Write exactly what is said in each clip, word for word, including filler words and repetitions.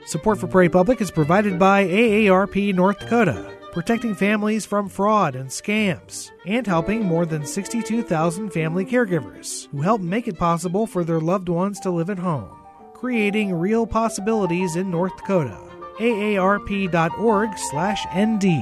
Support for Prairie Public is provided by A A R P North Dakota, protecting families from fraud and scams, and helping more than sixty-two thousand family caregivers who help make it possible for their loved ones to live at home, creating real possibilities in North Dakota. A A R P dot org slash N D.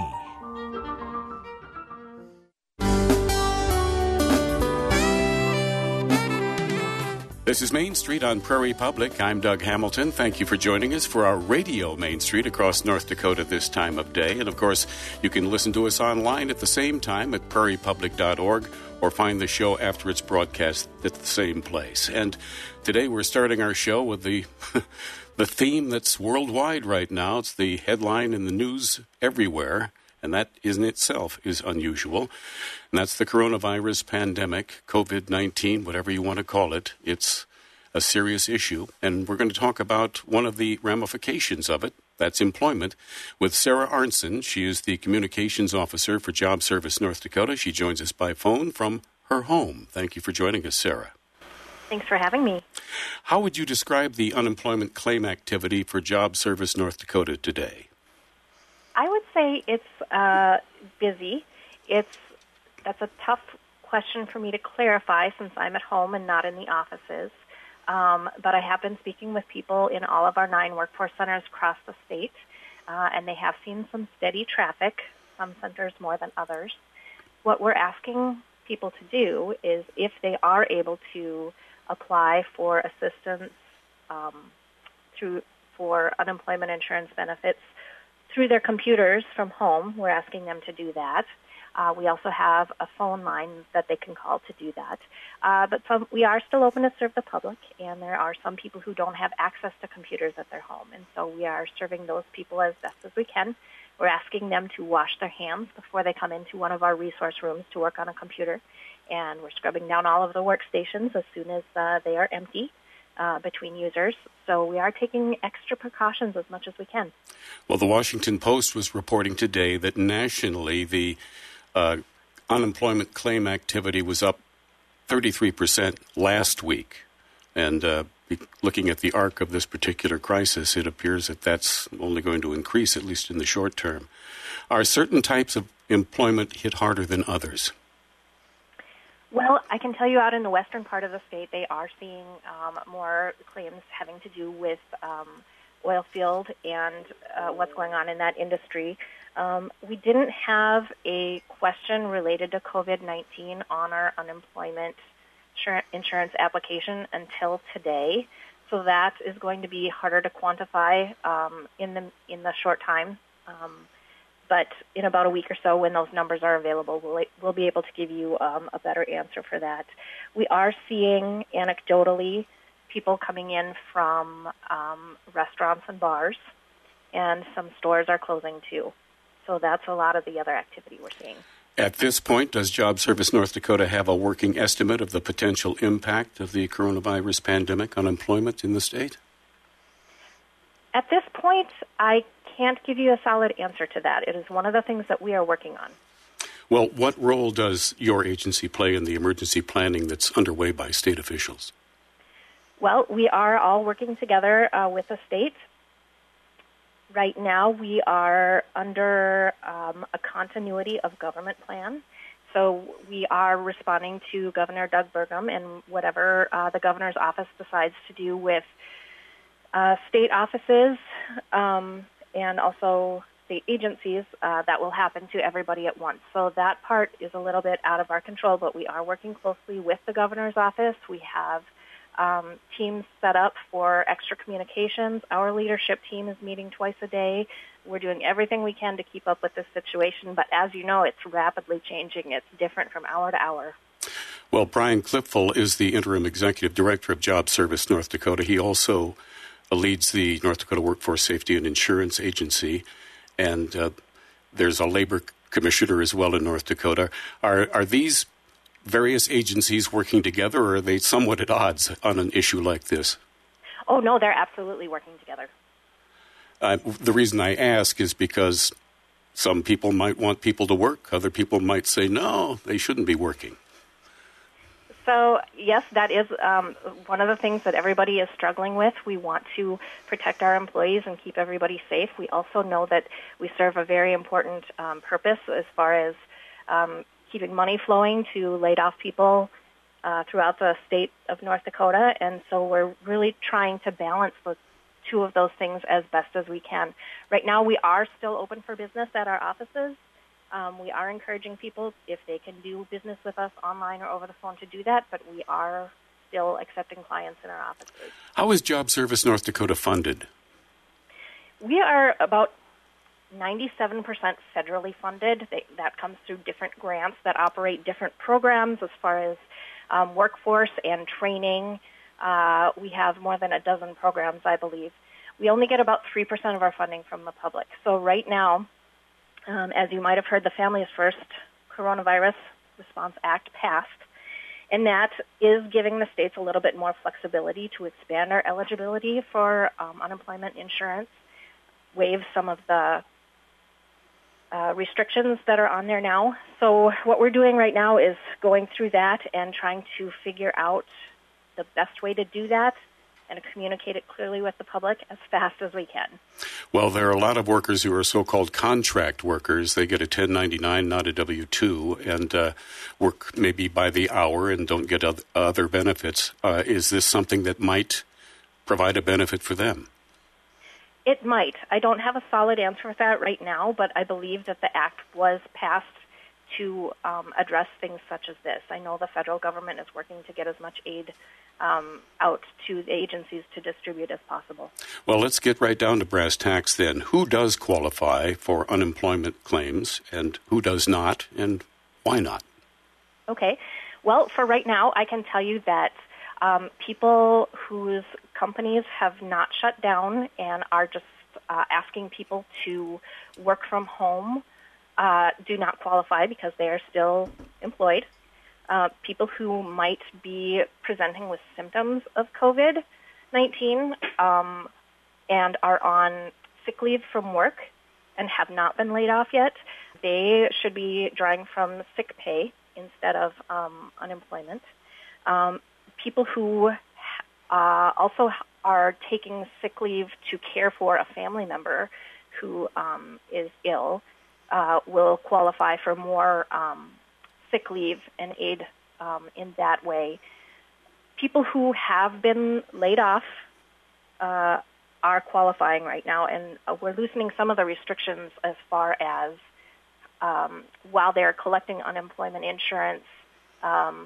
This is Main Street on Prairie Public. I'm Doug Hamilton. Thank you for joining us for our radio Main Street across North Dakota this time of day. And, of course, you can listen to us online at the same time at prairie public dot org or find the show after it's broadcast at the same place. And today we're starting our show with the the theme that's worldwide right now. It's the headline in the news everywhere, and that in itself is unusual. And that's the coronavirus pandemic, covid nineteen, whatever you want to call it. It's a serious issue, and we're going to talk about one of the ramifications of it. That's employment, with Sarah Arnson. She is the Communications Officer for Job Service North Dakota. She joins us by phone from her home. Thank you for joining us, Sarah. Thanks for having me. How would you describe the unemployment claim activity for Job Service North Dakota today? I would say it's uh, busy. It's That's a tough question for me to clarify since I'm at home and not in the offices. Um, but I have been speaking with people in all of our nine workforce centers across the state, uh, and they have seen some steady traffic, some centers more than others. What we're asking people to do is, if they are able to apply for assistance um, through for unemployment insurance benefits through their computers from home, we're asking them to do that. Uh, we also have a phone line that they can call to do that. Uh, but some, we are still open to serve the public, and there are some people who don't have access to computers at their home. And so we are serving those people as best as we can. We're asking them to wash their hands before they come into one of our resource rooms to work on a computer. And we're scrubbing down all of the workstations as soon as uh, they are empty uh, between users. So we are taking extra precautions as much as we can. Well, the Washington Post was reporting today that nationally the Uh, unemployment claim activity was up thirty-three percent last week. And uh, looking at the arc of this particular crisis, it appears that that's only going to increase, at least in the short term. Are certain types of employment hit harder than others? Well, I can tell you out in the western part of the state, they are seeing um, more claims having to do with um, oil field and uh, what's going on in that industry. Um, we didn't have a question related to covid nineteen on our unemployment insurance application until today, so that is going to be harder to quantify um, in the in the short time. Um, but in about a week or so, when those numbers are available, we'll, we'll be able to give you um, a better answer for that. We are seeing anecdotally people coming in from um, restaurants and bars, and some stores are closing too. So that's a lot of the other activity we're seeing. At this point, does Job Service North Dakota have a working estimate of the potential impact of the coronavirus pandemic on employment in the state? At this point, I can't give you a solid answer to that. It is one of the things that we are working on. Well, what role does your agency play in the emergency planning that's underway by state officials? Well, we are all working together uh, with the state. Right now, we are under um, a continuity of government plan. So we are responding to Governor Doug Burgum and whatever uh, the governor's office decides to do with uh, state offices um, and also state agencies. Uh, that will happen to everybody at once. So that part is a little bit out of our control, but we are working closely with the governor's office. We have Um, teams set up for extra communications. Our leadership team is meeting twice a day. We're doing everything we can to keep up with this situation, but as you know, it's rapidly changing. It's different from hour to hour. Well, Brian Clipful is the Interim Executive Director of Job Service North Dakota. He also uh, leads the North Dakota Workforce Safety and Insurance Agency, and uh, there's a labor commissioner as well in North Dakota. Are, are these various agencies working together, or are they somewhat at odds on an issue like this? Oh, no, they're absolutely working together. Uh, the reason I ask is because some people might want people to work. Other people might say, no, they shouldn't be working. So, yes, that is um, one of the things that everybody is struggling with. We want to protect our employees and keep everybody safe. We also know that we serve a very important um, purpose as far as um, keeping money flowing to laid off people uh, throughout the state of North Dakota. And so we're really trying to balance the two of those things as best as we can. Right now, we are still open for business at our offices. Um, we are encouraging people, if they can do business with us online or over the phone, to do that, but we are still accepting clients in our offices. How is Job Service North Dakota funded? We are about ninety-seven percent federally funded. They, that comes through different grants that operate different programs as far as um, workforce and training. Uh, we have more than a dozen programs, I believe. We only get about three percent of our funding from the public. So right now, Um, as you might have heard, the Families First Coronavirus Response Act passed, and that is giving the states a little bit more flexibility to expand our eligibility for um, unemployment insurance, waive some of the uh, restrictions that are on there now. So what we're doing right now is going through that and trying to figure out the best way to do that and to communicate it clearly with the public as fast as we can. Well, there are a lot of workers who are so-called contract workers. They get a ten ninety-nine, not a W two, and uh, work maybe by the hour and don't get other benefits. Uh, is this something that might provide a benefit for them? It might. I don't have a solid answer for that right now, but I believe that the act was passed to um, address things such as this. I know the federal government is working to get as much aid Um, out to the agencies to distribute as possible. Well, let's get right down to brass tacks then. Who does qualify for unemployment claims and who does not, and why not? Okay. Well, for right now, I can tell you that um, people whose companies have not shut down and are just uh, asking people to work from home uh, do not qualify because they are still employed. Uh, people who might be presenting with symptoms of covid nineteen um, and are on sick leave from work and have not been laid off yet, they should be drawing from sick pay instead of um, unemployment. Um, people who uh, also are taking sick leave to care for a family member who um, is ill uh, will qualify for more um sick leave and aid um, in that way. People who have been laid off uh, are qualifying right now, and uh, we're loosening some of the restrictions as far as um, while they're collecting unemployment insurance, um,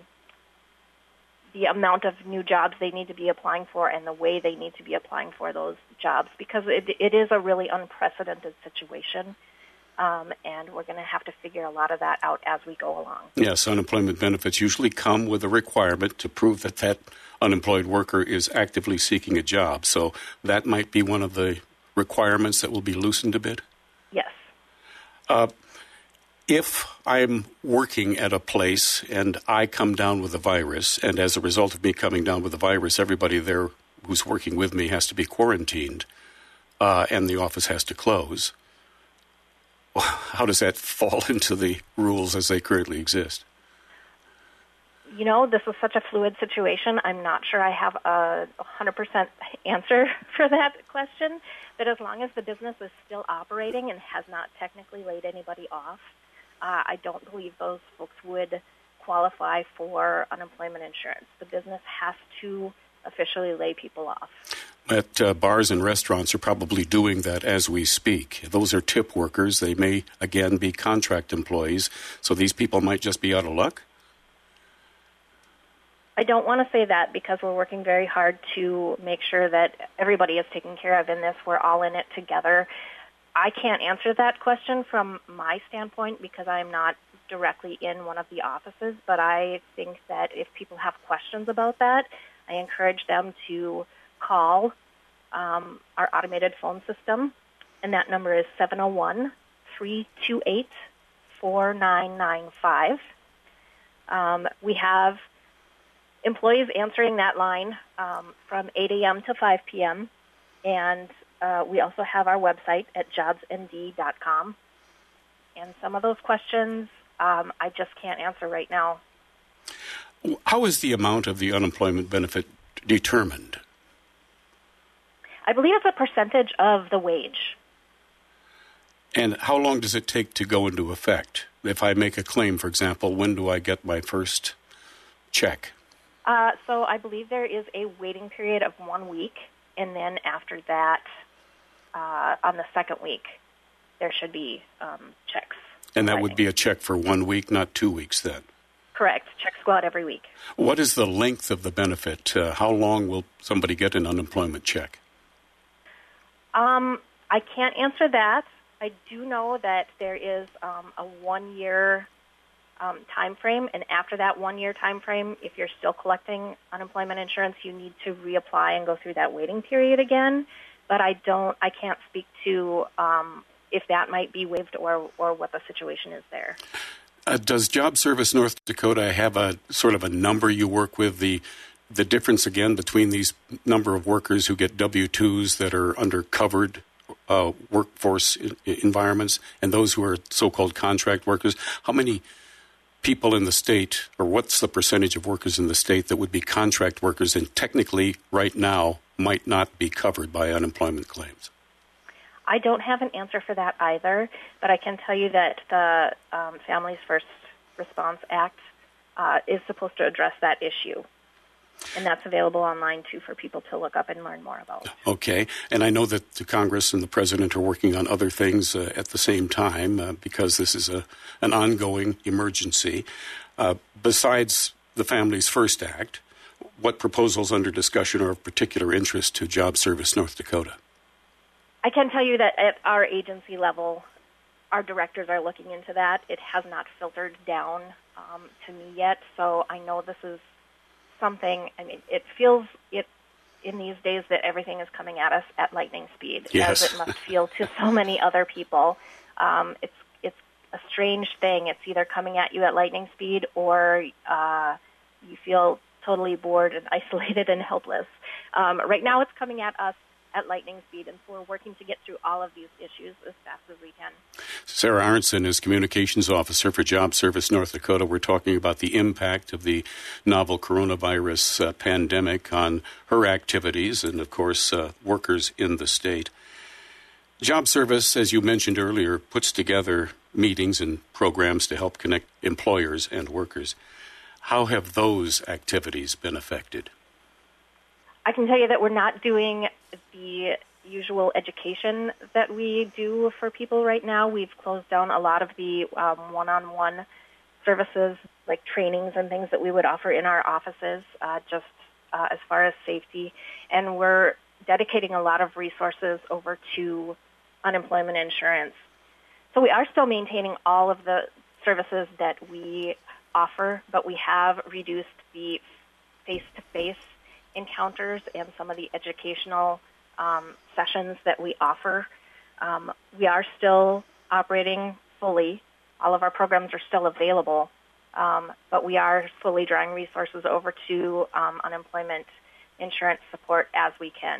the amount of new jobs they need to be applying for and the way they need to be applying for those jobs, because it, it is a really unprecedented situation. Um, and we're going to have to figure a lot of that out as we go along. Yes, unemployment benefits usually come with a requirement to prove that that unemployed worker is actively seeking a job. So that might be one of the requirements that will be loosened a bit? Yes. Uh, if I'm working at a place and I come down with a virus, and as a result of me coming down with the virus, everybody there who's working with me has to be quarantined, uh, and the office has to close, how does that fall into the rules as they currently exist? You know, this is such a fluid situation. I'm not sure I have a one hundred percent answer for that question, but as long as the business is still operating and has not technically laid anybody off, uh, I don't believe those folks would qualify for unemployment insurance. The business has to officially lay people off. At uh, bars and restaurants are probably doing that as we speak. Those are tip workers. They may, again, be contract employees. So these people might just be out of luck? I don't want to say that because we're working very hard to make sure that everybody is taken care of in this. We're all in it together. I can't answer that question from my standpoint because I'm not directly in one of the offices, but I think that if people have questions about that, I encourage them to call um, our automated phone system, and that number is seven oh one, three two eight, four nine nine five. Um, we have employees answering that line um, from eight a.m. to five p.m., and uh, we also have our website at jobs n d dot com. And some of those questions um, I just can't answer right now. How is the amount of the unemployment benefit determined? I believe it's a percentage of the wage. And how long does it take to go into effect? If I make a claim, for example, when do I get my first check? Uh, so I believe there is a waiting period of one week, and then after that, uh, on the second week, there should be um, checks. And that would be a check for one week, not two weeks then? Correct. Checks go out every week. What is the length of the benefit? Uh, how long will somebody get an unemployment check? Um, I can't answer that. I do know that there is um, a one-year um, time frame, and after that one-year time frame, if you're still collecting unemployment insurance, you need to reapply and go through that waiting period again. But I don't, I can't speak to um, if that might be waived or or what the situation is there. Uh, does Job Service North Dakota have a sort of a number you work with? The the difference again between these number of workers who get W two's that are under covered uh, workforce I- environments and those who are so-called contract workers. How many people in the state, or what's the percentage of workers in the state that would be contract workers and technically right now might not be covered by unemployment claims? I don't have an answer for that either, but I can tell you that the um, Families First Response Act uh, is supposed to address that issue. And that's available online, too, for people to look up and learn more about. Okay. And I know that the Congress and the President are working on other things uh, at the same time uh, because this is a an ongoing emergency. Uh, besides the Families First Act, what proposals under discussion are of particular interest to Job Service North Dakota? I can tell you that at our agency level, our directors are looking into that. It has not filtered down um, to me yet, so I know this is something. I mean, it feels it in these days that everything is coming at us at lightning speed, yes. as it must feel to so many other people. Um, it's it's a strange thing. It's either coming at you at lightning speed, or uh, you feel totally bored and isolated and helpless. Um, right now, it's coming at us at lightning speed, and so we're working to get through all of these issues as fast as we can. Sarah Arntzen is Communications Officer for Job Service North Dakota. We're talking about the impact of the novel coronavirus uh, pandemic on her activities and, of course, uh, workers in the state. Job Service, as you mentioned earlier, puts together meetings and programs to help connect employers and workers. How have those activities been affected? I can tell you that we're not doing the usual education that we do for people right now. We've closed down a lot of the um, one-on-one services, like trainings and things that we would offer in our offices, uh, just uh, as far as safety. And we're dedicating a lot of resources over to unemployment insurance. So we are still maintaining all of the services that we offer, but we have reduced the face-to-face encounters and some of the educational um, sessions that we offer. Um, we are still operating fully. All of our programs are still available, um, but we are slowly drawing resources over to um, unemployment insurance support as we can.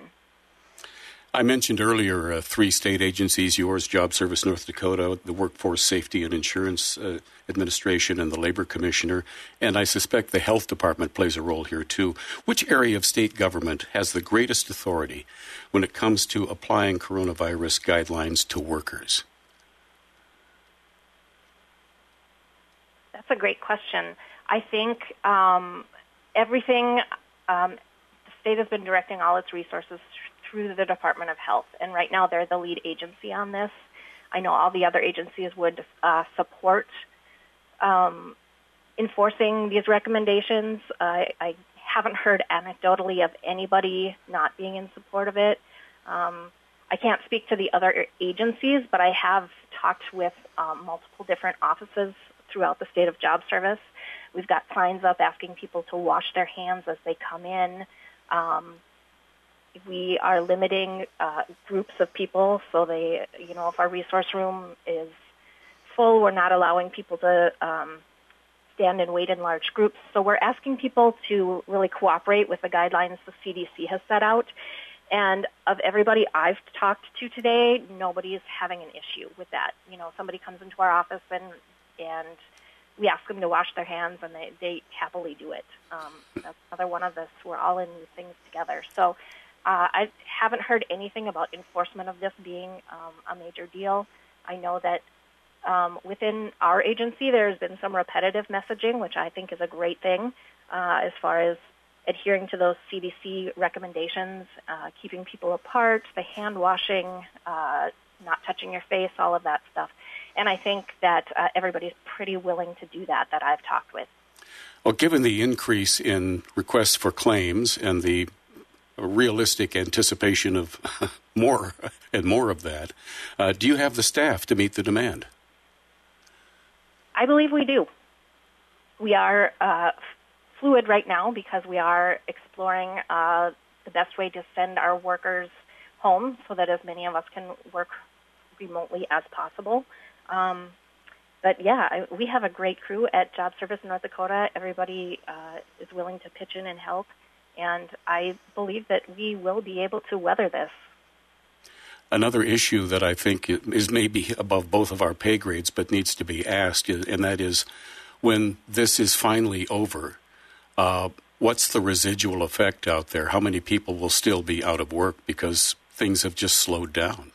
I mentioned earlier uh, three state agencies, yours, Job Service North Dakota, the Workforce Safety and Insurance uh, Administration, and the Labor Commissioner, and I suspect the Health Department plays a role here too. Which area of state government has the greatest authority when it comes to applying coronavirus guidelines to workers? That's a great question. I think um, everything, um, the state has been directing all its resources through the Department of Health, and right now they're the lead agency on this. I know all the other agencies would uh, support um, enforcing these recommendations. Uh, I haven't heard anecdotally of anybody not being in support of it. Um, I can't speak to the other agencies, but I have talked with um, multiple different offices throughout the state of Job Service. We've got signs up asking people to wash their hands as they come in. Um, We are limiting uh, groups of people, so they, you know, if our resource room is full, we're not allowing people to um, stand and wait in large groups. So we're asking people to really cooperate with the guidelines the C D C has set out. And of everybody I've talked to today, nobody is having an issue with that. You know, somebody comes into our office and and we ask them to wash their hands, and they, they happily do it. Um, that's another one of this. We're all in these things together. So uh, I haven't heard anything about enforcement of this being um, a major deal. I know that um, within our agency there's been some repetitive messaging, which I think is a great thing uh, as far as adhering to those C D C recommendations, uh, keeping people apart, the hand washing, uh, not touching your face, all of that stuff. And I think that uh, everybody's pretty willing to do that, that I've talked with. Well, given the increase in requests for claims and the realistic anticipation of more and more of that, uh, do you have the staff to meet the demand? I believe we do. We are uh, fluid right now because we are exploring uh, the best way to send our workers home so that as many of us can work remotely as possible. Um, but yeah, I, we have a great crew at Job Service North Dakota. Everybody uh, is willing to pitch in and help, and I believe that we will be able to weather this. Another issue that I think is maybe above both of our pay grades but needs to be asked, and that is when this is finally over, uh, what's the residual effect out there? How many people will still be out of work because things have just slowed down?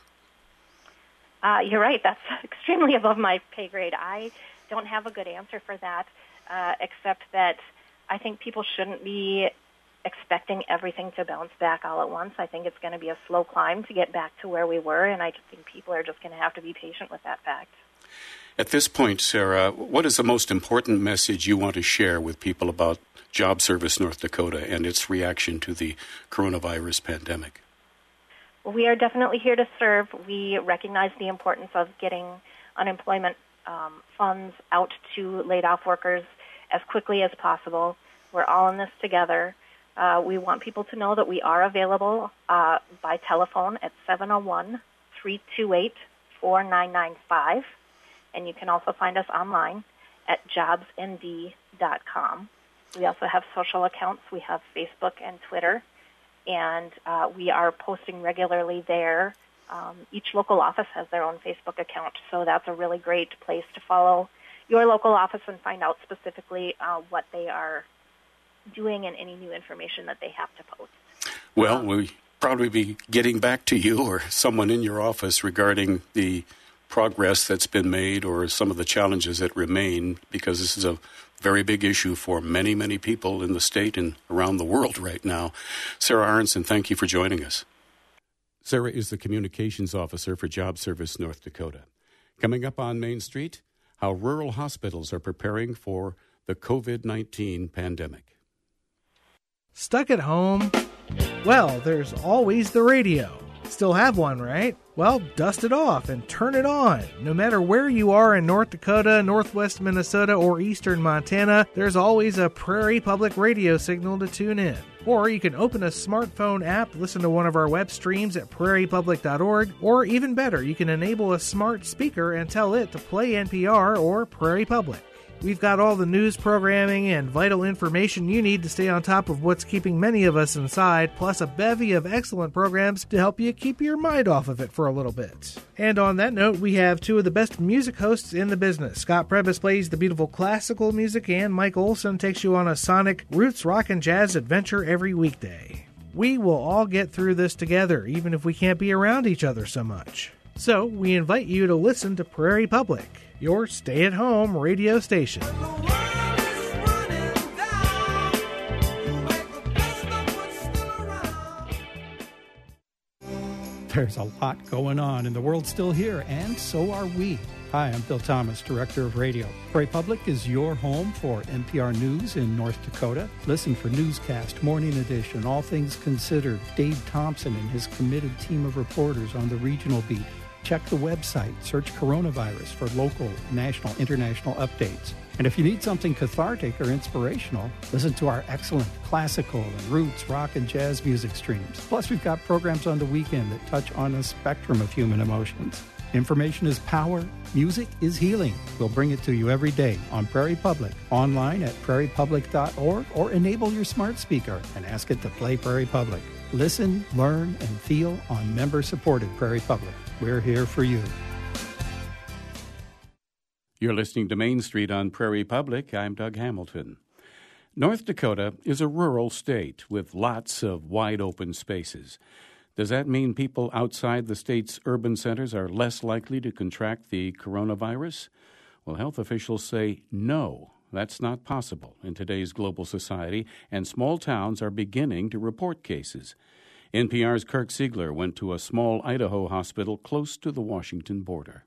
Uh, you're right. That's extremely above my pay grade. I don't have a good answer for that, uh, except that I think people shouldn't be expecting everything to bounce back all at once. I think it's going to be a slow climb to get back to where we were, and I just think people are just going to have to be patient with that fact. At this point, Sarah, what is the most important message you want to share with people about Job Service North Dakota and its reaction to the coronavirus pandemic? Well, we are definitely here to serve. We recognize the importance of getting unemployment um, funds out to laid-off workers as quickly as possible. We're all in this together. Uh, we want people to know that we are available uh, by telephone at seven oh one, three two eight, four nine nine five, and you can also find us online at jobs n d dot com. We also have social accounts. We have Facebook and Twitter, and uh, we are posting regularly there. Um, each local office has their own Facebook account, so that's a really great place to follow your local office and find out specifically uh, what they are doing and any new information that they have to post. Well, um, we'll probably be getting back to you or someone in your office regarding the progress that's been made or some of the challenges that remain, because this is a very big issue for many, many people in the state and around the world right now. Sarah Aronson, thank you for joining us. Sarah is the Communications Officer for Job Service North Dakota. Coming up on Main Street, how rural hospitals are preparing for the covid nineteen pandemic. Stuck at home? Well, there's always the radio. Still have one, right? Well, dust it off and turn it on. No matter where you are in North Dakota, Northwest Minnesota, or Eastern Montana, there's always a Prairie Public radio signal to tune in. Or you can open a smartphone app, listen to one of our web streams at prairie public dot org, or even better, you can enable a smart speaker and tell it to play N P R or Prairie Public. We've got all the news programming and vital information you need to stay on top of what's keeping many of us inside, plus a bevy of excellent programs to help you keep your mind off of it for a little bit. And on that note, we have two of the best music hosts in the business. Scott Prebis plays the beautiful classical music, and Mike Olson takes you on a sonic roots rock and jazz adventure every weekday. We will all get through this together, even if we can't be around each other so much. So we invite you to listen to Prairie Public, your stay-at-home radio station. There's a lot going on, and the world's still here, and so are we. Hi, I'm Bill Thomas, Director of Radio. Prairie Public is your home for N P R News in North Dakota. Listen for Newscast, Morning Edition, All Things Considered, Dave Thompson and his committed team of reporters on the regional beat. Check the website, search coronavirus for local, national, international updates. And if you need something cathartic or inspirational, listen to our excellent classical and roots, rock, and jazz music streams. Plus, we've got programs on the weekend that touch on a spectrum of human emotions. Information is power. Music is healing. We'll bring it to you every day on Prairie Public, online at prairie public dot org, or enable your smart speaker and ask it to play Prairie Public. Listen, learn, and feel on member-supported Prairie Public. We're here for you. You're listening to Main Street on Prairie Public. I'm Doug Hamilton. North Dakota is a rural state with lots of wide open spaces. Does that mean people outside the state's urban centers are less likely to contract the coronavirus? Well, health officials say no, that's not possible in today's global society, and small towns are beginning to report cases. N P R's Kirk Siegler went to a small Idaho hospital close to the Washington border.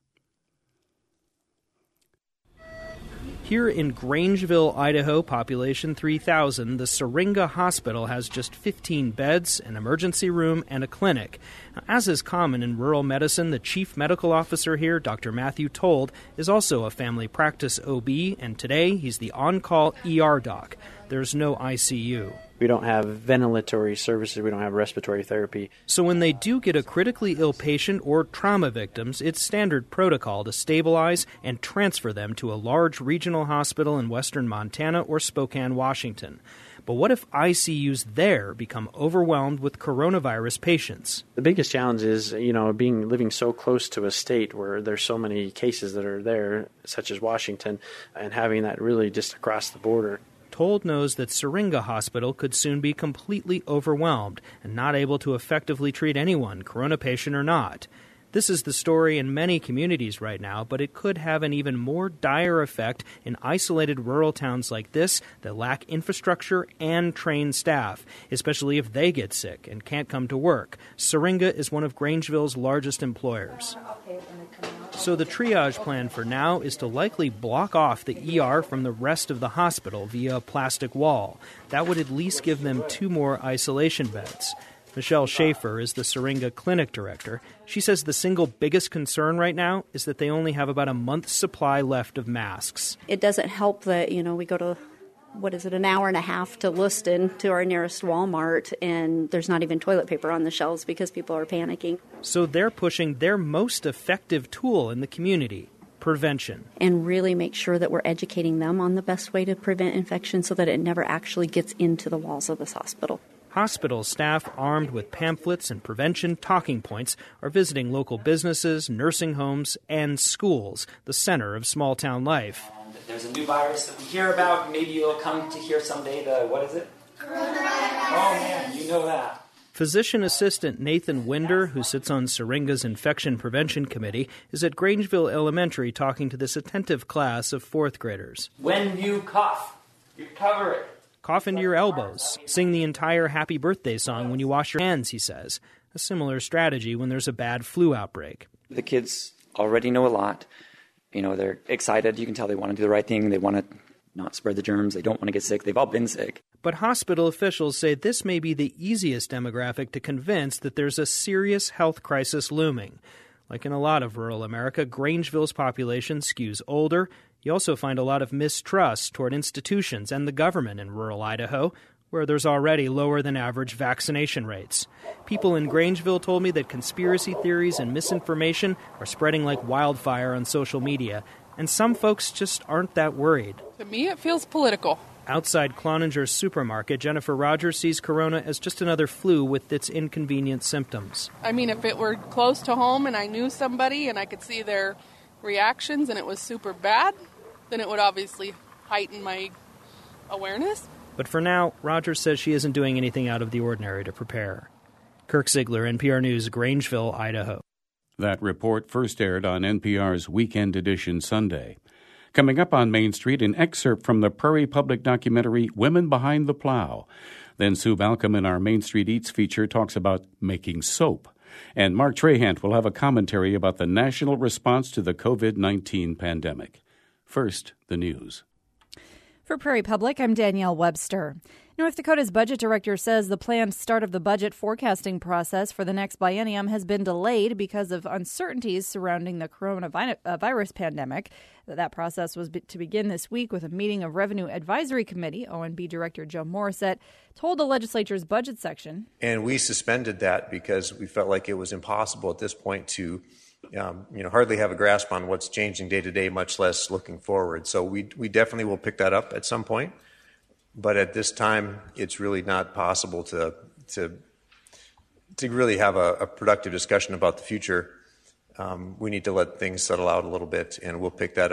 Here in Grangeville, Idaho, population three thousand, the Syringa Hospital has just fifteen beds, an emergency room, and a clinic. As is common in rural medicine, the chief medical officer here, Doctor Matthew Told, is also a family practice O B, and today he's the on-call E R doc. There's no I C U. We don't have ventilatory services. We don't have respiratory therapy. So when they do get a critically ill patient or trauma victims, it's standard protocol to stabilize and transfer them to a large regional hospital in western Montana or Spokane, Washington. But what if I C Us there become overwhelmed with coronavirus patients? The biggest challenge is, you know, being living so close to a state where there's so many cases that are there, such as Washington, and having that really just across the border. Told knows that Syringa Hospital could soon be completely overwhelmed and not able to effectively treat anyone, corona patient or not. This is the story in many communities right now, but it could have an even more dire effect in isolated rural towns like this that lack infrastructure and trained staff, especially if they get sick and can't come to work. Syringa is one of Grangeville's largest employers. So the triage plan for now is to likely block off the E R from the rest of the hospital via a plastic wall. That would at least give them two more isolation beds. Michelle Schaefer is the Syringa clinic director. She says the single biggest concern right now is that they only have about a month's supply left of masks. It doesn't help that, you know, we go to, what is it, an hour and a half to Lewiston, to our nearest Walmart, and there's not even toilet paper on the shelves because people are panicking. So they're pushing their most effective tool in the community, prevention. And really make sure that we're educating them on the best way to prevent infection so that it never actually gets into the walls of this hospital. Hospital staff armed with pamphlets and prevention talking points are visiting local businesses, nursing homes, and schools, the center of small-town life. And there's a new virus that we hear about. Maybe you'll come to hear someday the, what is it? Coronavirus. Oh, man, you know that. Physician assistant Nathan Winder, who sits on Syringa's infection prevention committee, is at Grangeville Elementary talking to this attentive class of fourth graders. When you cough, you cover it. Cough into your elbows. Sing the entire happy birthday song when you wash your hands, he says. A similar strategy when there's a bad flu outbreak. The kids already know a lot. You know, they're excited. You can tell they want to do the right thing. They want to not spread the germs. They don't want to get sick. They've all been sick. But hospital officials say this may be the easiest demographic to convince that there's a serious health crisis looming. Like in a lot of rural America, Grangeville's population skews older. You also find a lot of mistrust toward institutions and the government in rural Idaho, where there's already lower than average vaccination rates. People in Grangeville told me that conspiracy theories and misinformation are spreading like wildfire on social media, and some folks just aren't that worried. To me, it feels political. Outside Cloninger's supermarket, Jennifer Rogers sees corona as just another flu with its inconvenient symptoms. I mean, if it were close to home and I knew somebody and I could see their reactions and it was super bad, then it would obviously heighten my awareness. But for now, Rogers says she isn't doing anything out of the ordinary to prepare. Kirk Siegler, N P R News, Grangeville, Idaho. That report first aired on N P R's Weekend Edition Sunday. Coming up on Main Street, an excerpt from the Prairie Public documentary Women Behind the Plow. Then Sue Balcom in our Main Street Eats feature talks about making soap. And Mark Trahant will have a commentary about the national response to the covid nineteen pandemic. First, the news. For Prairie Public, I'm Danielle Webster. North Dakota's budget director says the planned start of the budget forecasting process for the next biennium has been delayed because of uncertainties surrounding the coronavirus pandemic. That process was to begin this week with a meeting of Revenue Advisory Committee. O and B Director Joe Morissette told the legislature's budget section. And we suspended that because we felt like it was impossible at this point to Um, you know, hardly have a grasp on what's changing day to day, much less looking forward. So we we definitely will pick that up at some point. But at this time, it's really not possible to to to really have a, a productive discussion about the future. Um, we need to let things settle out a little bit, and we'll pick that up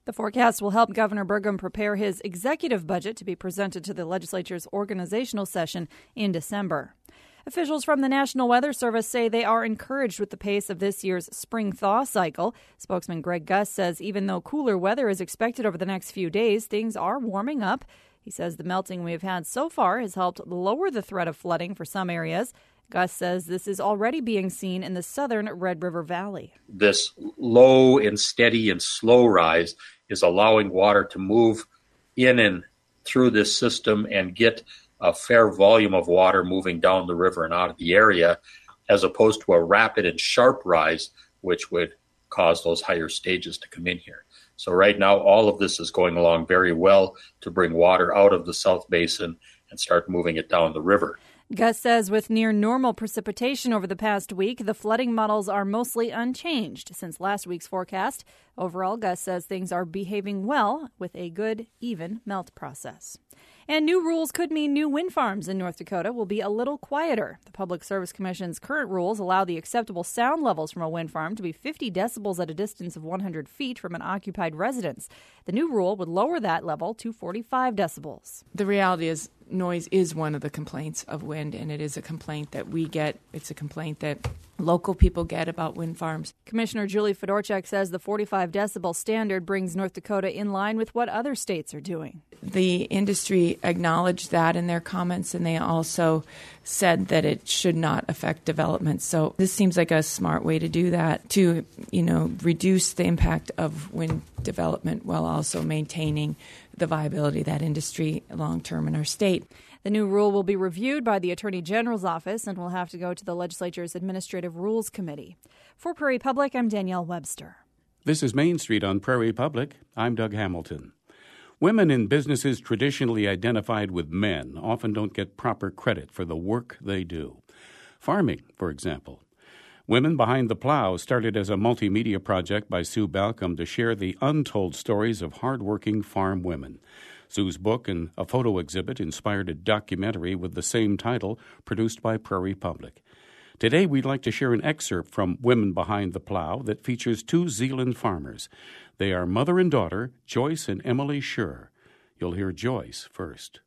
The forecast will help Governor Burgum prepare his executive budget to be presented to the legislature's organizational session in December. Officials from the National Weather Service say they are encouraged with the pace of this year's spring thaw cycle. Spokesman Greg Gus says even though cooler weather is expected over the next few days, things are warming up. He says the melting we have had so far has helped lower the threat of flooding for some areas. Gus says this is already being seen in the southern Red River Valley. This low and steady and slow rise is allowing water to move in and through this system and get a fair volume of water moving down the river and out of the area, as opposed to a rapid and sharp rise, which would cause those higher stages to come in here. So right now, all of this is going along very well to bring water out of the South Basin and start moving it down the river. Gus says with near normal precipitation over the past week, the flooding models are mostly unchanged since last week's forecast. Overall, Gus says things are behaving well with a good, even melt process. And new rules could mean new wind farms in North Dakota will be a little quieter. The Public Service Commission's current rules allow the acceptable sound levels from a wind farm to be fifty decibels at a distance of one hundred feet from an occupied residence. The new rule would lower that level to forty-five decibels. The reality is noise is one of the complaints of wind, and it is a complaint that we get. It's a complaint that local people get about wind farms. Commissioner Julie Fedorchak says the forty-five decibel standard brings North Dakota in line with what other states are doing. The industry acknowledged that in their comments, and they also said that it should not affect development. So this seems like a smart way to do that, to, you know, reduce the impact of wind development while also maintaining the viability of that industry long-term in our state. The new rule will be reviewed by the Attorney General's office and will have to go to the legislature's Administrative Rules Committee. For Prairie Public, I'm Danielle Webster. This is Main Street on Prairie Public. I'm Doug Hamilton. Women in businesses traditionally identified with men often don't get proper credit for the work they do. Farming, for example. Women Behind the Plow started as a multimedia project by Sue Balcom to share the untold stories of hardworking farm women. Sue's book and a photo exhibit inspired a documentary with the same title produced by Prairie Public. Today, we'd like to share an excerpt from Women Behind the Plow that features two Zeeland farmers. They are mother and daughter, Joyce and Emily Schur. You'll hear Joyce first.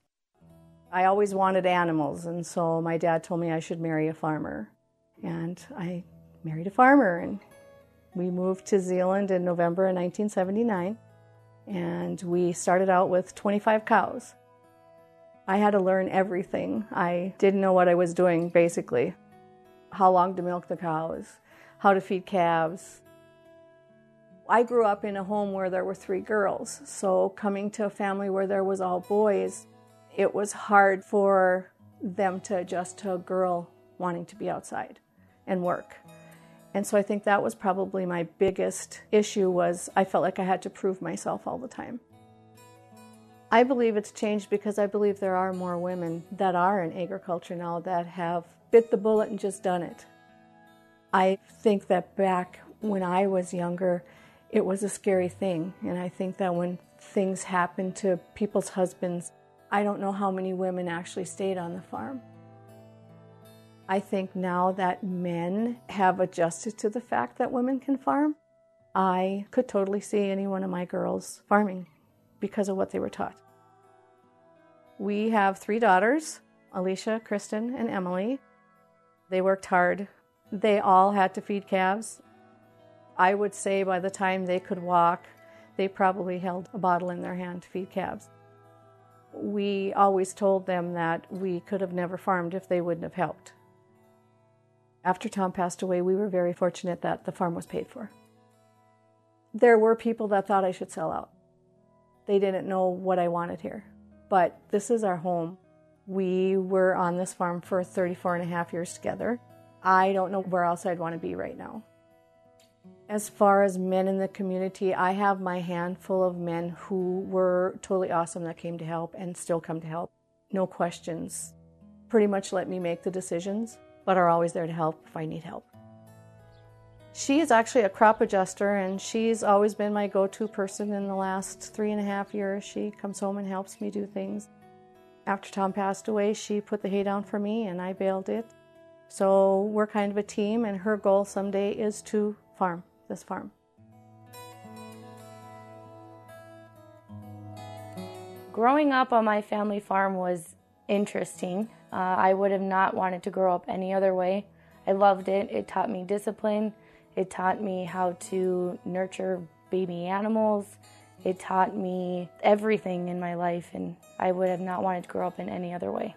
I always wanted animals, and so my dad told me I should marry a farmer. And I married a farmer, and we moved to Zeeland in November of nineteen seventy-nine, and we started out with twenty-five cows. I had to learn everything. I didn't know what I was doing, basically. How long to milk the cows, how to feed calves. I grew up in a home where there were three girls, so coming to a family where there was all boys, it was hard for them to adjust to a girl wanting to be outside and work. And so I think that was probably my biggest issue, was I felt like I had to prove myself all the time. I believe it's changed because I believe there are more women that are in agriculture now that have bit the bullet and just done it. I think that back when I was younger, it was a scary thing. And I think that when things happened to people's husbands, I don't know how many women actually stayed on the farm. I think now that men have adjusted to the fact that women can farm, I could totally see any one of my girls farming because of what they were taught. We have three daughters, Alicia, Kristen, and Emily. They worked hard. They all had to feed calves. I would say by the time they could walk, they probably held a bottle in their hand to feed calves. We always told them that we could have never farmed if they wouldn't have helped. After Tom passed away, we were very fortunate that the farm was paid for. There were people that thought I should sell out. They didn't know what I wanted here. But this is our home. We were on this farm for thirty-four and a half years together. I don't know where else I'd want to be right now. As far as men in the community, I have my handful of men who were totally awesome that came to help and still come to help. No questions. Pretty much let me make the decisions, but are always there to help if I need help. She is actually a crop adjuster, and she's always been my go-to person in the last three and a half years. She comes home and helps me do things. After Tom passed away, she put the hay down for me, and I baled it. So we're kind of a team, and her goal someday is to farm this farm. Growing up on my family farm was interesting. Uh, I would have not wanted to grow up any other way. I loved it. It taught me discipline. It taught me how to nurture baby animals. It taught me everything in my life, and I would have not wanted to grow up in any other way.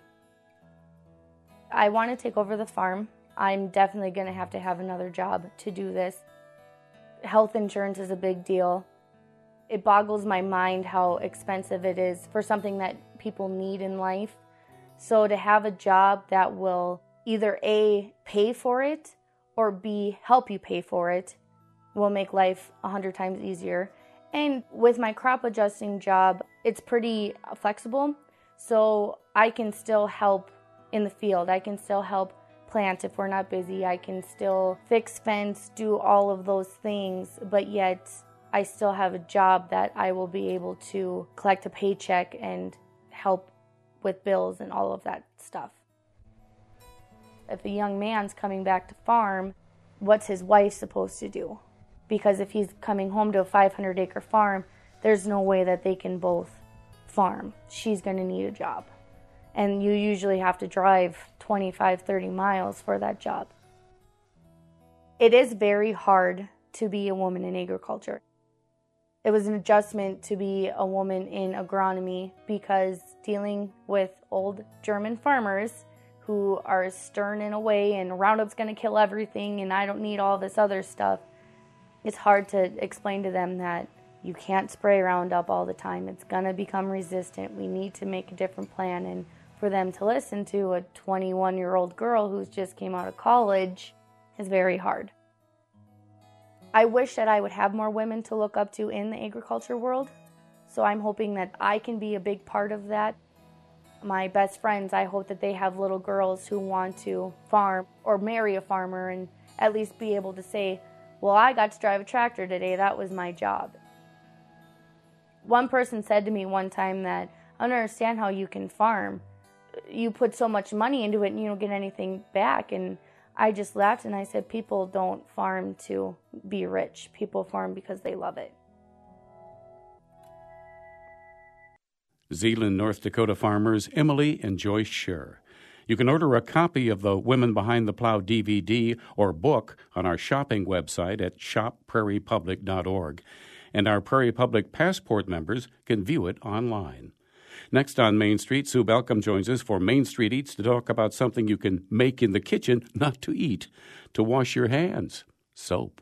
I want to take over the farm. I'm definitely going to have to have another job to do this. Health insurance is a big deal. It boggles my mind how expensive it is for something that people need in life. So to have a job that will either A, pay for it, or B, help you pay for it will make life a hundred times easier. And with my crop adjusting job, it's pretty flexible, so I can still help in the field. I can still help plant if we're not busy. I can still fix fence, do all of those things, but yet I still have a job that I will be able to collect a paycheck and help with bills and all of that stuff. If a young man's coming back to farm, what's his wife supposed to do? Because if he's coming home to a five hundred acre farm, there's no way that they can both farm. She's going to need a job. And you usually have to drive twenty-five, thirty miles for that job. It is very hard to be a woman in agriculture. It was an adjustment to be a woman in agronomy because dealing with old German farmers who are stern in a way and Roundup's going to kill everything and I don't need all this other stuff, it's hard to explain to them that you can't spray Roundup all the time. It's going to become resistant. We need to make a different plan. And for them to listen to a twenty-one-year-old girl who's just came out of college is very hard. I wish that I would have more women to look up to in the agriculture world. So I'm hoping that I can be a big part of that. My best friends, I hope that they have little girls who want to farm or marry a farmer and at least be able to say, well, I got to drive a tractor today. That was my job. One person said to me one time that, I don't understand how you can farm. You put so much money into it and you don't get anything back. And I just laughed and I said, people don't farm to be rich. People farm because they love it. Zeeland, North Dakota farmers Emily and Joyce Scher. You can order a copy of the Women Behind the Plow D V D or book on our shopping website at shop prairie public dot org, and our Prairie Public Passport members can view it online. Next on Main Street, Sue Belcom joins us for Main Street Eats to talk about something you can make in the kitchen, not to eat, to wash your hands, soap.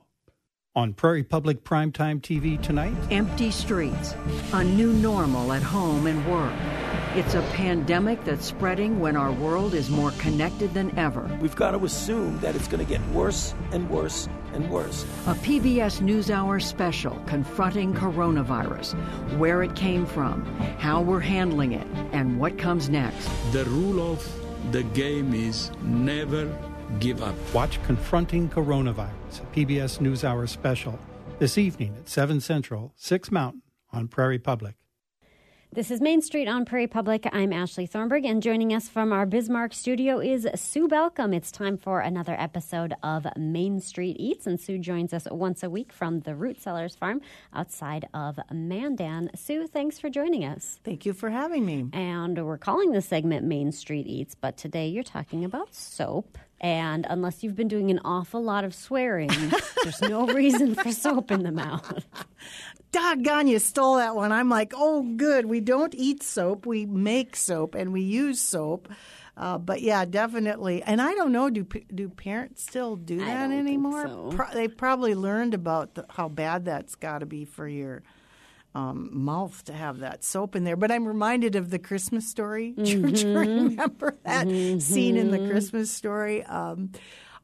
On Prairie Public Primetime T V tonight, empty streets, a new normal at home and work. It's a pandemic that's spreading when our world is more connected than ever. We've got to assume that it's going to get worse and worse and worse. A P B S NewsHour special confronting coronavirus, where it came from, how we're handling it, and what comes next. The rule of the game is never give up. Watch Confronting Coronavirus, a P B S NewsHour special, this evening at seven Central, six Mountain on Prairie Public. This is Main Street on Prairie Public. I'm Ashley Thornburg, and joining us from our Bismarck studio is Sue Belcom. It's time for another episode of Main Street Eats, and Sue joins us once a week from the Root Cellars Farm outside of Mandan. Sue, thanks for joining us. Thank you for having me. And we're calling this segment Main Street Eats, but today you're talking about soap. And unless you've been doing an awful lot of swearing, there's no reason for soap in the mouth. Doggone, you stole that one. I'm like, oh, good. We don't eat soap. We make soap and we use soap. Uh, but, yeah, definitely. And I don't know, do do parents still do that I don't anymore? think so. Pro- they've probably learned about the, how bad that's got to be for your um, mouth to have that soap in there. But I'm reminded of the Christmas Story. Mm-hmm. Do you remember that mm-hmm. scene in the Christmas Story? Um,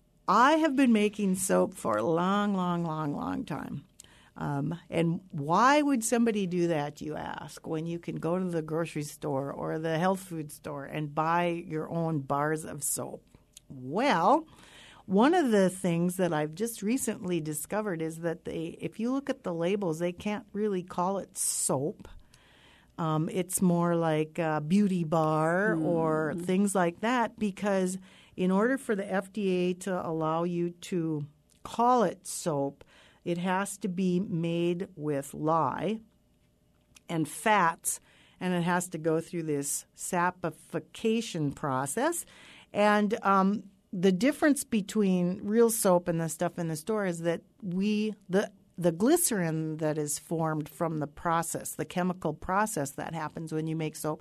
I have been making soap for a long, long, long, long time. Um, and why would somebody do that, you ask, when you can go to the grocery store or the health food store and buy your own bars of soap? Well, one of the things that I've just recently discovered is that they, if you look at the labels, they can't really call it soap. Um, it's more like a beauty bar mm. or things like that, because in order for the F D A to allow you to call it soap, it has to be made with lye and fats and it has to go through this sapification process. And um, the difference between real soap and the stuff in the store is that we the the glycerin that is formed from the process, the chemical process that happens when you make soap,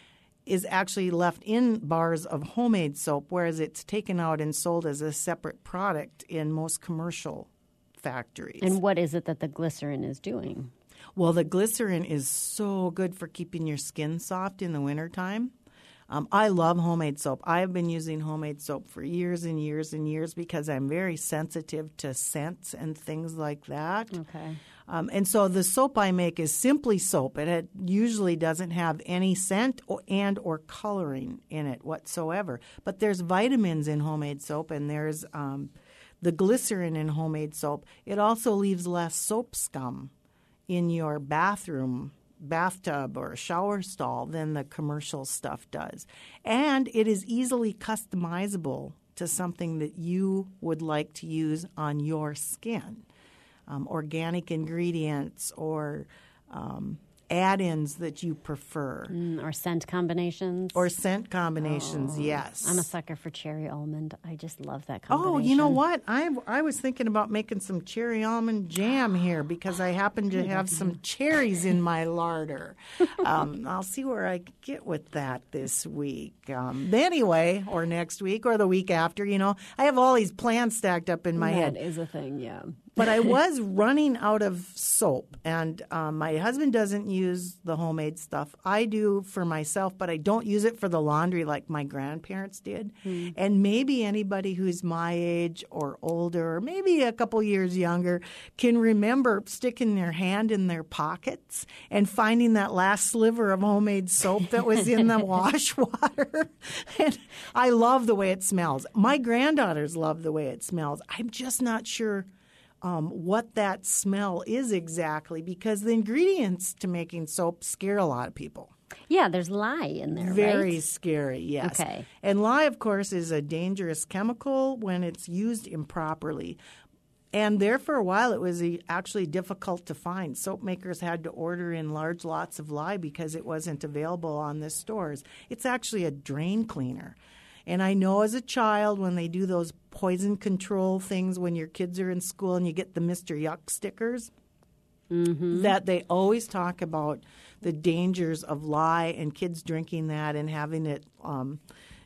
is actually left in bars of homemade soap, whereas it's taken out and sold as a separate product in most commercial factories. And what is it that the glycerin is doing? Well, the glycerin is so good for keeping your skin soft in the wintertime. Um, I love homemade soap. I've been using homemade soap for years and years and years because I'm very sensitive to scents and things like that. Okay. Um, and so the soap I make is simply soap. It had, usually doesn't have any scent or, and or coloring in it whatsoever. But there's vitamins in homemade soap, and there's um, the glycerin in homemade soap. It also leaves less soap scum in your bathroom bathtub or shower stall than the commercial stuff does. And it is easily customizable to something that you would like to use on your skin. Um, organic ingredients or um, add-ins that you prefer. Mm, or scent combinations. Or scent combinations, oh, yes. I'm a sucker for cherry almond. I just love that combination. Oh, you know what? I I was thinking about making some cherry almond jam here because I happen to have some cherries in my larder. Um, I'll see where I get with that this week. Um, anyway, or next week or the week after, you know. I have all these plans stacked up in my that head. That is a thing, yeah. But I was running out of soap, and um, my husband doesn't use the homemade stuff. I do for myself, but I don't use it for the laundry like my grandparents did. Mm. And maybe anybody who's my age or older, or maybe a couple years younger, can remember sticking their hand in their pockets and finding that last sliver of homemade soap that was in the wash water. And I love the way it smells. My granddaughters love the way it smells. I'm just not sure Um, what that smell is exactly, because the ingredients to making soap scare a lot of people. Yeah, there's lye in there, Very right? scary, yes. Okay. And lye, of course, is a dangerous chemical when it's used improperly. And there for a while it was actually difficult to find. Soap makers had to order in large lots of lye because it wasn't available on the stores. It's actually a drain cleaner. And I know as a child when they do those poison control things when your kids are in school and you get the Mister Yuck stickers, mm-hmm. that they always talk about the dangers of lye and kids drinking that and having it, um,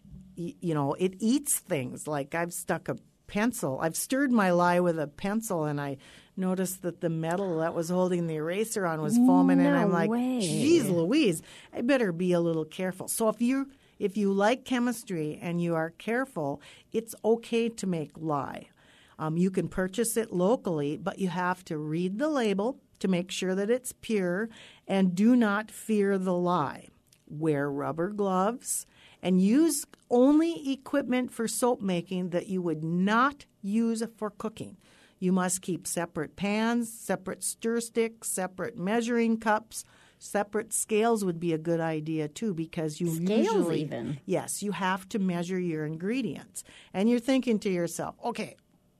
y- you know, it eats things. Like I've stuck a pencil. I've stirred my lye with a pencil and I noticed that the metal that was holding the eraser on was foaming no and I'm like, way. geez Louise, I better be a little careful. So if you If you like chemistry and you are careful, it's okay to make lye. Um, you can purchase it locally, but you have to read the label to make sure that it's pure, and do not fear the lye. Wear rubber gloves and use only equipment for soap making that you would not use for cooking. You must keep separate pans, separate stir sticks, separate measuring cups. Separate scales would be a good idea, too, because you Scales usually even. Yes, you have to measure your ingredients. And you're thinking to yourself, okay,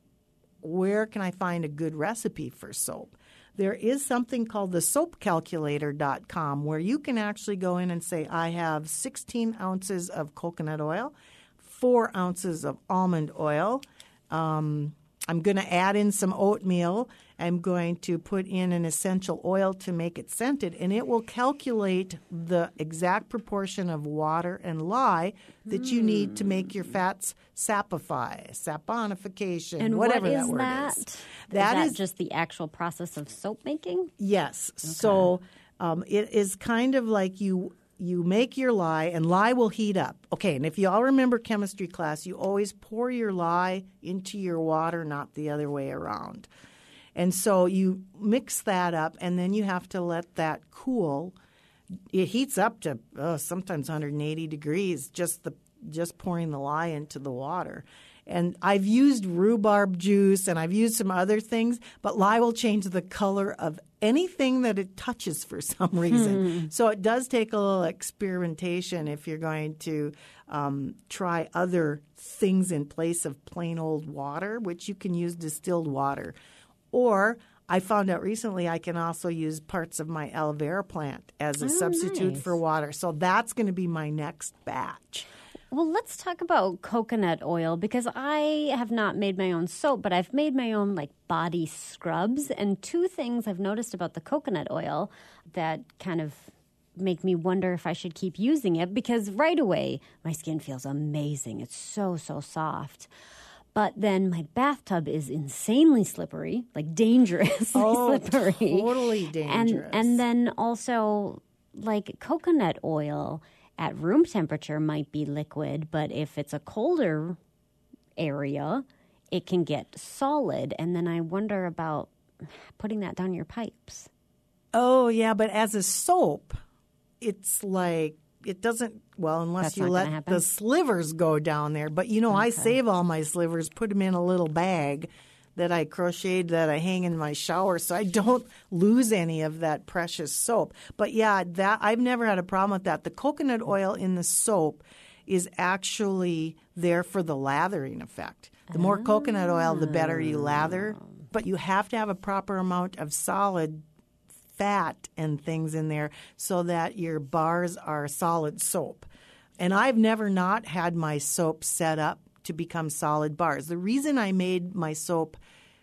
where can I find a good recipe for soap? There is something called the soap calculator dot com where you can actually go in and say, I have sixteen ounces of coconut oil, four ounces of almond oil, um, I'm going to add in some oatmeal. I'm going to put in an essential oil to make it scented, and it will calculate the exact proportion of water and lye that mm. you need to make your fats sapify, saponification, and whatever what that is word that? is. That, that is is that just the actual process of soap making? Yes. Okay. So um, it is kind of like you you make your lye, and lye will heat up. Okay, and if you all remember chemistry class, you always pour your lye into your water, not the other way around. And so you mix that up, and then you have to let that cool. It heats up to oh, sometimes one hundred eighty degrees, just the just pouring the lye into the water. And I've used rhubarb juice, and I've used some other things, but lye will change the color of anything that it touches for some reason. Hmm. So it does take a little experimentation if you're going to um, try other things in place of plain old water, which you can use distilled water. Or I found out recently I can also use parts of my aloe vera plant as a Oh, substitute nice. for water. So that's going to be my next batch. Well, let's talk about coconut oil because I have not made my own soap, but I've made my own like body scrubs. And two things I've noticed about the coconut oil that kind of make me wonder if I should keep using it because right away my skin feels amazing. It's so, so soft. But then my bathtub is insanely slippery, like dangerously Oh, slippery. totally dangerous. And, and then also like coconut oil at room temperature might be liquid, but if it's a colder area, it can get solid. And then I wonder about putting that down your pipes. Oh, yeah, but as a soap, it's like it doesn't, well, unless That's you not gonna let happen? the slivers go down there. But, you know, I Okay. save all my slivers, put them in a little bag that I crocheted that I hang in my shower so I don't lose any of that precious soap. But, yeah, that I've never had a problem with that. The coconut oil in the soap is actually there for the lathering effect. The more coconut oil, the better you lather. But you have to have a proper amount of solid fat and things in there so that your bars are solid soap. And I've never not had my soap set up to become solid bars. The reason I made my soap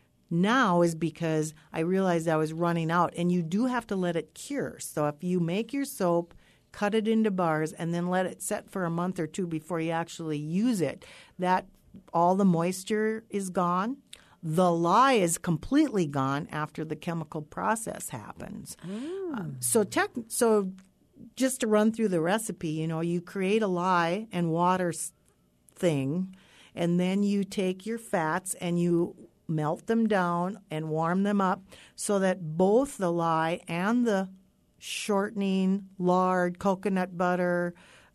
now is because I realized I was running out, and you do have to let it cure. So if you make your soap, cut it into bars, and then let it set for a month or two before you actually use it, that all the moisture is gone. The lye is completely gone after the chemical process happens. Um, so, tech, so just to run through the recipe, you know, you create a lye and water s- thing, and then you take your fats and you melt them down and warm them up so that both the lye and the shortening, lard, coconut butter,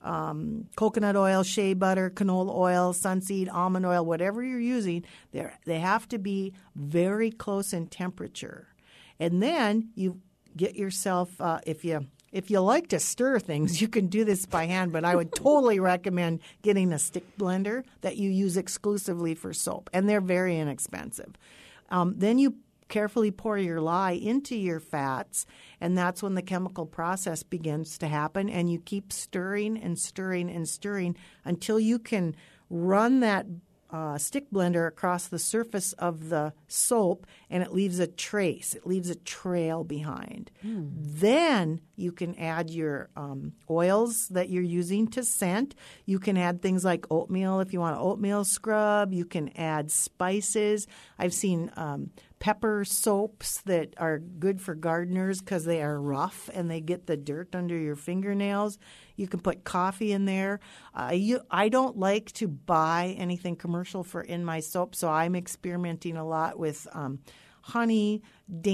um, coconut oil, shea butter, canola oil, sunseed, almond oil, whatever you're using, they have to be very close in temperature. And then you get yourself, uh, if you if you like to stir things, you can do this by hand, but I would totally recommend getting a stick blender that you use exclusively for soap, and they're very inexpensive. Um, then you carefully pour your lye into your fats, and that's when the chemical process begins to happen, and you keep stirring and stirring and stirring until you can run that uh, stick blender across the surface of the soap, and it leaves a trace. It leaves a trail behind. Hmm. Then you can add your um, oils that you're using to scent. You can add things like oatmeal if you want an oatmeal scrub. You can add spices. I've seen um, pepper soaps that are good for gardeners because they are rough and they get the dirt under your fingernails. You can put coffee in there. Uh, you, I don't like to buy anything commercial for in my soap, so I'm experimenting a lot with um, honey,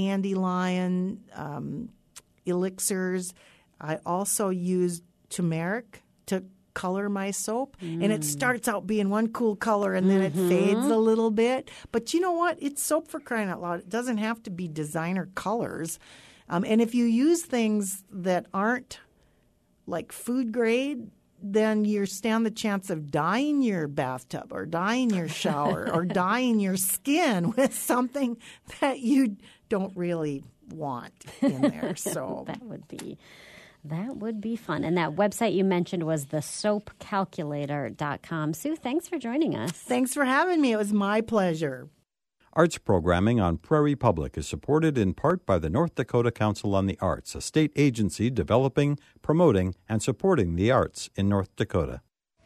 dandelion, um, elixirs. I also use turmeric to color my soap, mm. and it starts out being one cool color and then mm-hmm. it fades a little bit. But you know what? It's soap, for crying out loud. It doesn't have to be designer colors. Um, and if you use things that aren't like food grade, then you stand the chance of dyeing your bathtub or dyeing your shower or dyeing your skin with something that you don't really want in there. So that would be that would be fun. And that website you mentioned was the soap calculator dot com. Sue, thanks for joining us. Thanks for having me. It was my pleasure. Arts programming on Prairie Public is supported in part by the North Dakota Council on the Arts, a state agency developing, promoting, and supporting the arts in North Dakota.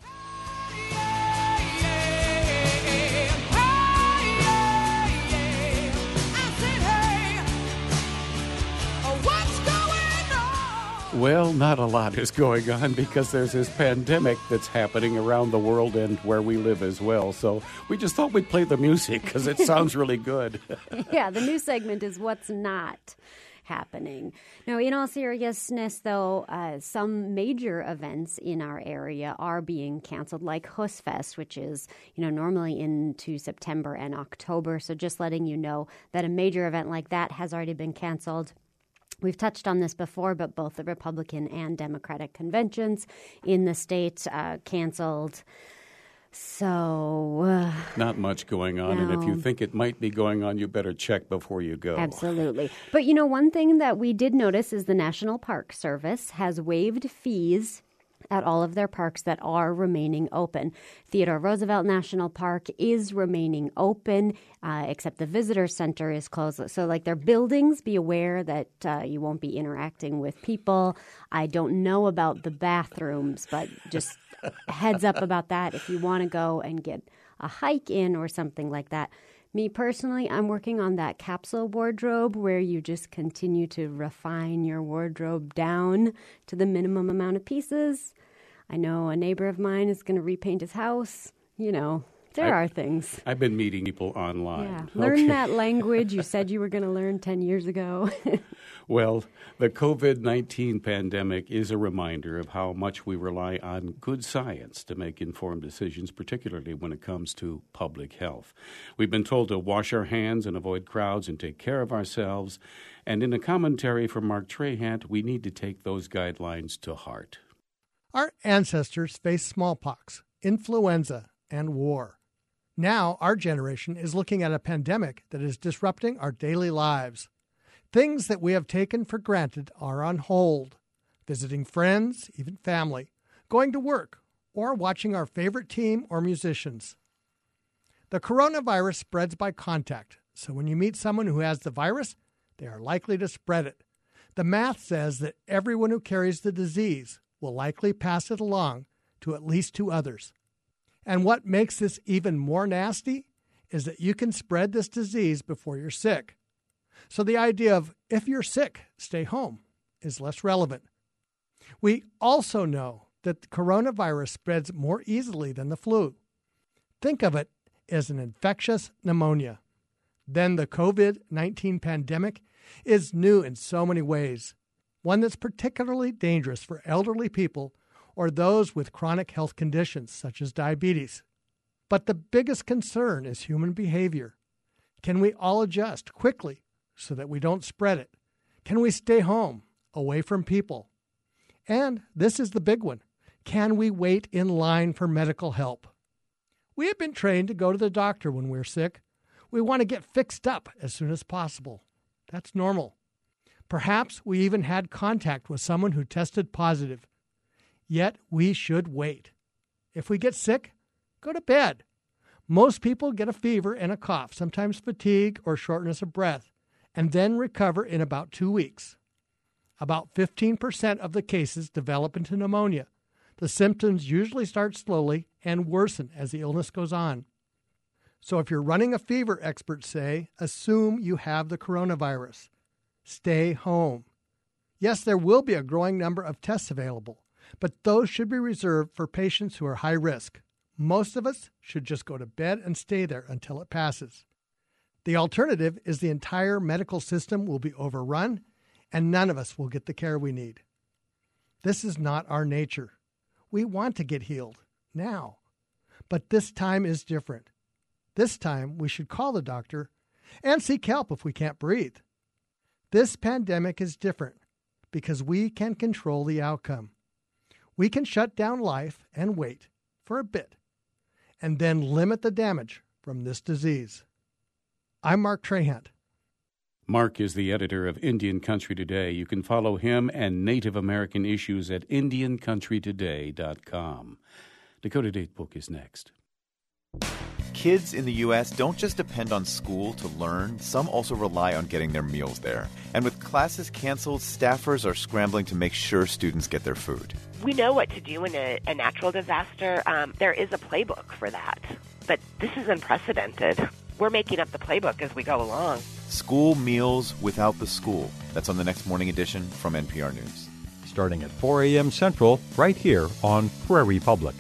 Well, not a lot is going on because there's this pandemic that's happening around the world and where we live as well. So we just thought we'd play the music because it sounds really good. Yeah, the new segment is What's Not Happening. Now, in all seriousness, though, uh, some major events in our area are being canceled, like Hussfest, which is, you know, normally into September and October. So just letting you know that a major event like that has already been canceled. We've touched on this before, but both the Republican and Democratic conventions in the state uh, canceled So, uh, not much going on. no. And if you think it might be going on, you better check before you go. Absolutely. But, you know, one thing that we did notice is the National Park Service has waived fees at all of their parks that are remaining open. Theodore Roosevelt National Park is remaining open, uh, except the visitor center is closed. So, like, their buildings, be aware that uh, you won't be interacting with people. I don't know about the bathrooms, but just heads up about that if you want to go and get a hike in or something like that. Me personally, I'm working on that capsule wardrobe where you just continue to refine your wardrobe down to the minimum amount of pieces. I know a neighbor of mine is going to repaint his house. You know, there I, are things. I've been meeting people online. Yeah, learn okay. that language you said you were going to learn ten years ago. Well, the covid nineteen pandemic is a reminder of how much we rely on good science to make informed decisions, particularly when it comes to public health. We've been told to wash our hands and avoid crowds and take care of ourselves. And in a commentary from Mark Trahant, we need to take those guidelines to heart. Our ancestors faced smallpox, influenza, and war. Now our generation is looking at a pandemic that is disrupting our daily lives. Things that we have taken for granted are on hold. Visiting friends, even family, going to work, or watching our favorite team or musicians. The coronavirus spreads by contact, so when you meet someone who has the virus, they are likely to spread it. The math says that everyone who carries the disease will likely pass it along to at least two others. And what makes this even more nasty is that you can spread this disease before you're sick. So the idea of, if you're sick, stay home, is less relevant. We also know that the coronavirus spreads more easily than the flu. Think of it as an infectious pneumonia. Then the covid nineteen pandemic is new in so many ways, one that's particularly dangerous for elderly people or those with chronic health conditions such as diabetes. But the biggest concern is human behavior. Can we all adjust quickly so that we don't spread it? Can we stay home, away from people? And this is the big one. Can we wait in line for medical help? We have been trained to go to the doctor when we're sick. We want to get fixed up as soon as possible. That's normal. Perhaps we even had contact with someone who tested positive. Yet we should wait. If we get sick, go to bed. Most people get a fever and a cough, sometimes fatigue or shortness of breath, and then recover in about two weeks. About fifteen percent of the cases develop into pneumonia. The symptoms usually start slowly and worsen as the illness goes on. So if you're running a fever, experts say, assume you have the coronavirus. Stay home. Yes, there will be a growing number of tests available, but those should be reserved for patients who are high risk. Most of us should just go to bed and stay there until it passes. The alternative is the entire medical system will be overrun and none of us will get the care we need. This is not our nature. We want to get healed now, but this time is different. This time we should call the doctor and seek help if we can't breathe. This pandemic is different because we can control the outcome. We can shut down life and wait for a bit and then limit the damage from this disease. I'm Mark Trahant. Mark is the editor of Indian Country Today. You can follow him and Native American issues at indian country today dot com. Dakota Datebook is next. Kids in the U S don't just depend on school to learn. Some also rely on getting their meals there. And with classes canceled, staffers are scrambling to make sure students get their food. We know what to do in a, a natural disaster. Um, there is a playbook for that. But this is unprecedented. We're making up the playbook as we go along. School meals without the school. That's on the next morning edition from N P R News. Starting at four a.m. Central, right here on Prairie Public.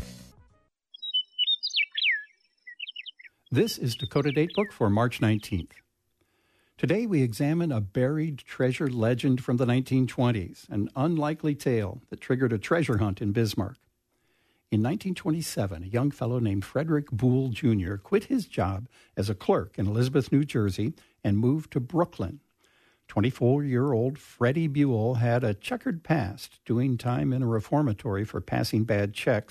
This is Dakota Datebook for March nineteenth. Today we examine a buried treasure legend from the nineteen twenties, an unlikely tale that triggered a treasure hunt in Bismarck. In nineteen twenty-seven, a young fellow named Frederick Boole Junior quit his job as a clerk in Elizabeth, New Jersey, and moved to Brooklyn. twenty-four-year-old Freddie Buell had a checkered past, doing time in a reformatory for passing bad checks,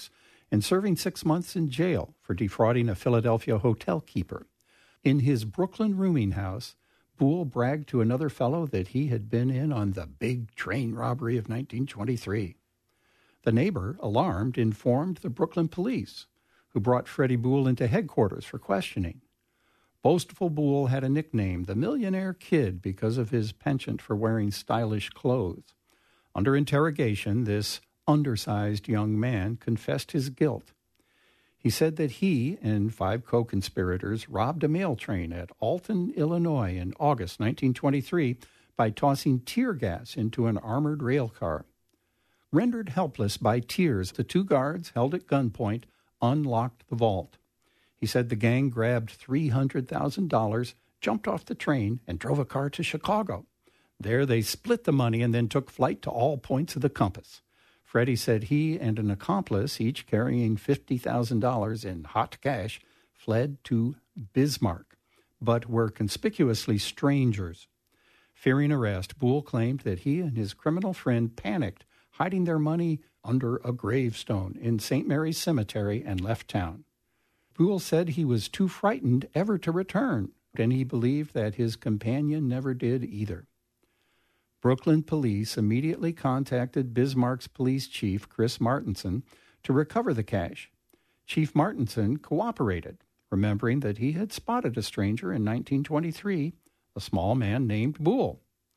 and serving six months in jail for defrauding a Philadelphia hotel keeper. In his Brooklyn rooming house, Boole bragged to another fellow that he had been in on the big train robbery of nineteen twenty-three. The neighbor, alarmed, informed the Brooklyn police, who brought Freddie Boole into headquarters for questioning. Boastful Boole had a nickname, the Millionaire Kid, because of his penchant for wearing stylish clothes. Under interrogation, this undersized young man confessed his guilt. He said that he and five co-conspirators robbed a mail train at Alton, Illinois in August nineteen twenty-three by tossing tear gas into an armored rail car. Rendered helpless by tears, the two guards, held at gunpoint, unlocked the vault. He said the gang grabbed three hundred thousand dollars, jumped off the train, and drove a car to Chicago. There they split the money and then took flight to all points of the compass. Freddie said he and an accomplice, each carrying fifty thousand dollars in hot cash, fled to Bismarck, but were conspicuously strangers. Fearing arrest, Boole claimed that he and his criminal friend panicked, hiding their money under a gravestone in Saint Mary's Cemetery, and left town. Boole said he was too frightened ever to return, and he believed that his companion never did either. Brooklyn police immediately contacted Bismarck's police chief, Chris Martinson, to recover the cash. Chief Martinson cooperated, remembering that he had spotted a stranger in nineteen twenty-three, a small man named Boole.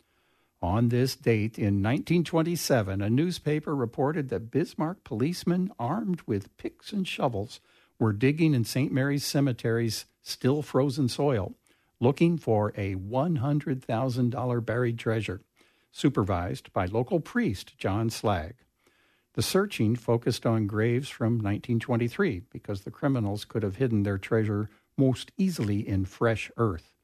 On this date in nineteen twenty-seven, a newspaper reported that Bismarck policemen armed with picks and shovels were digging in Saint Mary's Cemetery's still frozen soil, looking for a one hundred thousand dollars buried treasure, supervised by local priest John Slagg. The searching focused on graves from nineteen twenty-three because the criminals could have hidden their treasure most easily in fresh earth.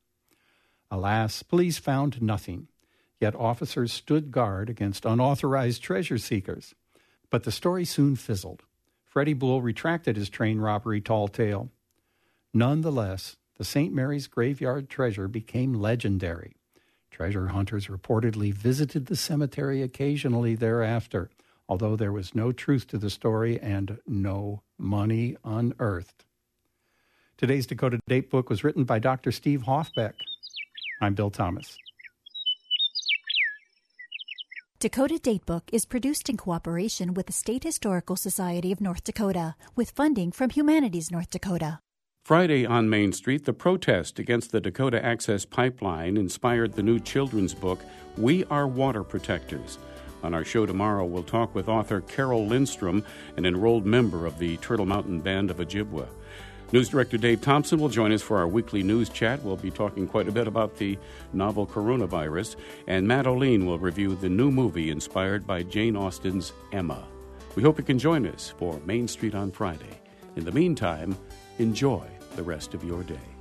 Alas, police found nothing, yet officers stood guard against unauthorized treasure seekers. But the story soon fizzled. Freddie Boole retracted his train robbery tall tale. Nonetheless, the Saint Mary's graveyard treasure became legendary. Treasure hunters reportedly visited the cemetery occasionally thereafter, although there was no truth to the story and no money unearthed. Today's Dakota Datebook was written by Doctor Steve Hoffbeck. I'm Bill Thomas. Dakota Datebook is produced in cooperation with the State Historical Society of North Dakota, with funding from Humanities North Dakota. Friday on Main Street, the protest against the Dakota Access Pipeline inspired the new children's book, We Are Water Protectors. On our show tomorrow, we'll talk with author Carol Lindstrom, an enrolled member of the Turtle Mountain Band of Ojibwa. News Director Dave Thompson will join us for our weekly news chat. We'll be talking quite a bit about the novel coronavirus. And Matt O'Lean will review the new movie inspired by Jane Austen's Emma. We hope you can join us for Main Street on Friday. In the meantime, enjoy the rest of your day.